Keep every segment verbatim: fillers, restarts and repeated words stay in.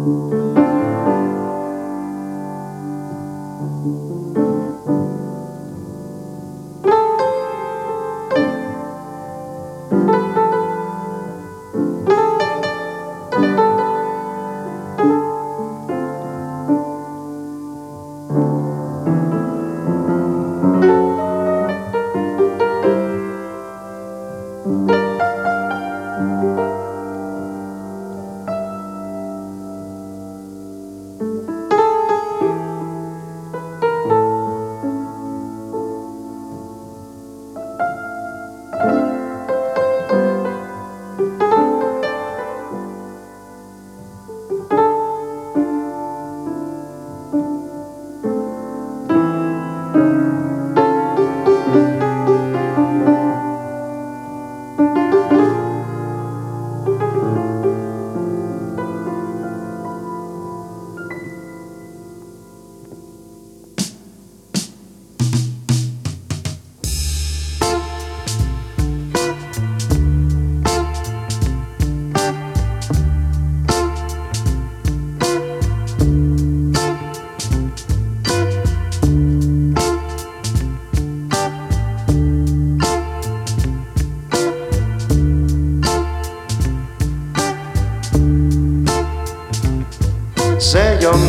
זה יום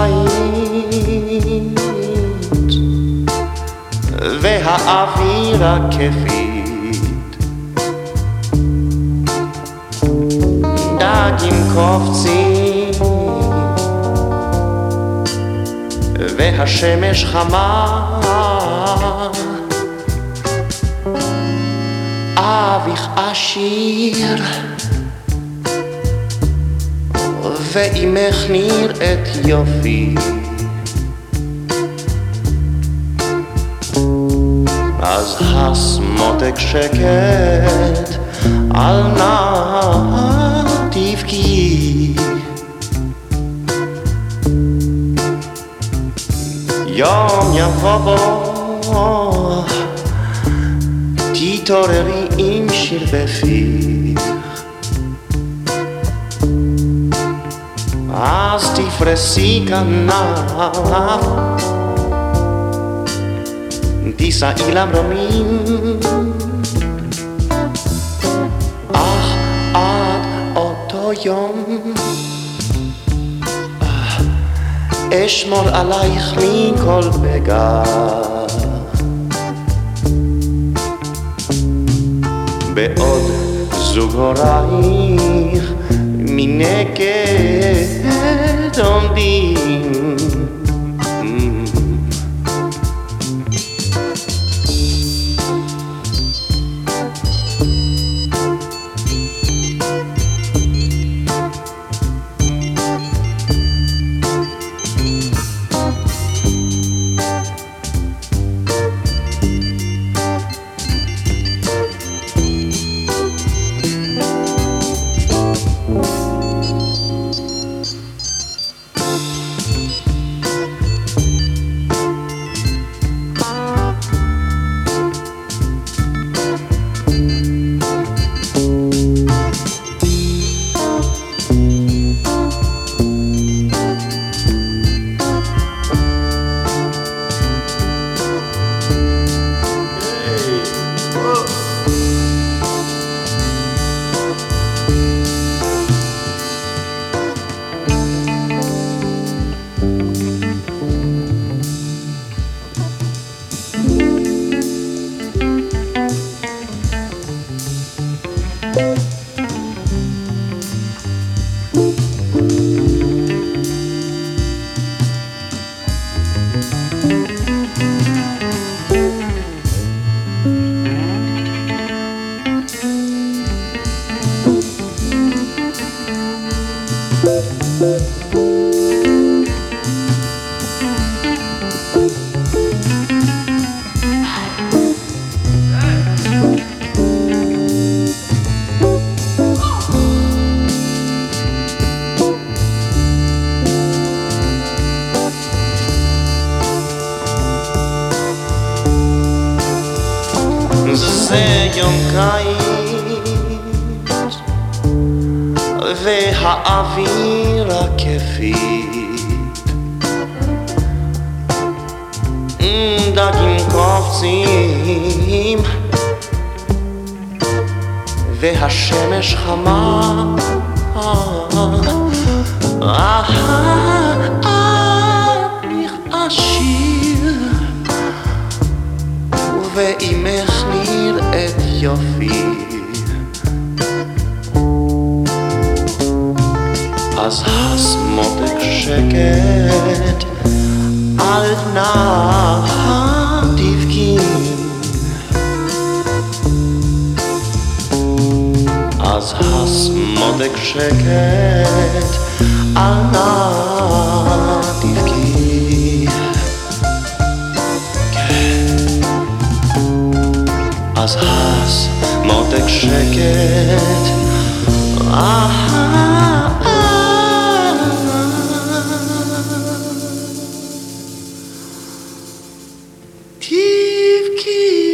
קיץ והאוויר הכיפית, דגים קופצים והשמש חמה, אביך עשיר ואימך נראית יופי, אז הסמותק שקט על נא תבכי. יום יבוא בו תתעוררי עם שיר בפיך, אז תפרסי כנף, תיסעי למרומים, אך עד אותו יום אשמור עלייך מכל פגע, בעוד זוג הורייך מנגד עומדים. זה יום קיץ והאוויר הכיפי, דגים קופצים והשמש חמה. אני אשיר ובאימך נראית יופי, אז הסמותק שקט אל נא תבכי, אז הסמותק שקט אל נא תבכי, אז הסמותק שקט תבכי.